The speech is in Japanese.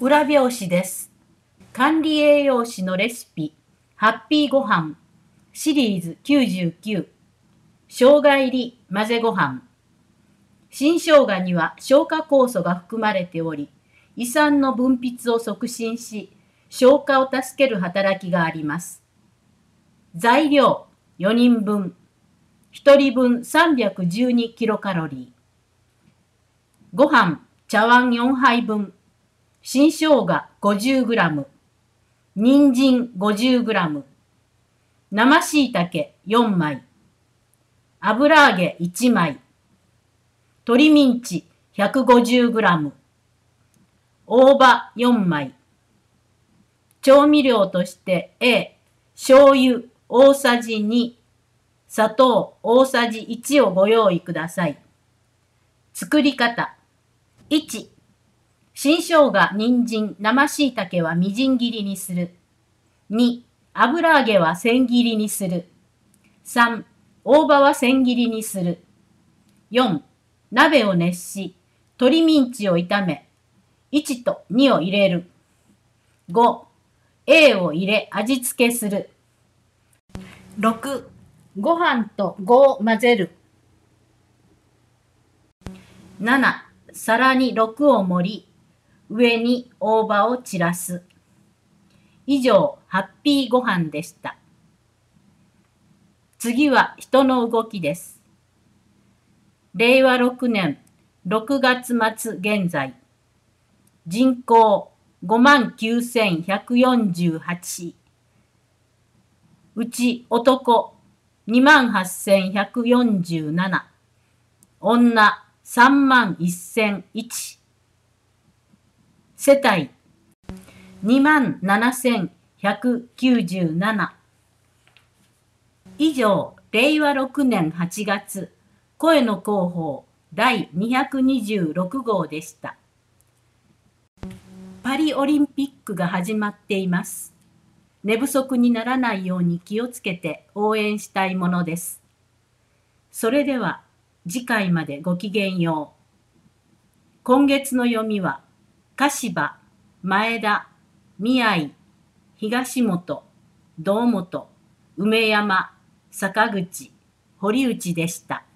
裏表紙です。管理栄養士のレシピ、ハッピーごはん、シリーズ99、生姜入り混ぜごはん。新生姜には消化酵素が含まれており、胃酸の分泌を促進し、消化を助ける働きがあります。材料4人分、1人分312キロカロリー。ご飯、茶碗4杯分。新生姜 50g、人参 50g、生椎茸4枚、油揚げ1枚、鶏ミンチ 150g、大葉4枚。調味料として A、醤油大さじ2、砂糖大さじ1をご用意ください。作り方。1、新生姜、人参、生椎茸はみじん切りにする。2、油揚げは千切りにする。3、大葉は千切りにする。4、鍋を熱し、鶏ミンチを炒め、1と2を入れる。5、A を入れ味付けする。6、ご飯と5を混ぜる。7、皿に6を盛り、上に大葉を散らす。以上、ハッピーごはんでした。次は人の動きです。令和6年6月末現在、人口59,148、うち男28,147、女31,001、世帯27,197。以上、令和6年8月、声の広報第226号でした。パリオリンピックが始まっています。寝不足にならないように気をつけて応援したいものです。それでは、次回までごきげんよう。今月の読みは、柏、前田、宮井、東本、堂本、梅山、坂口、堀内でした。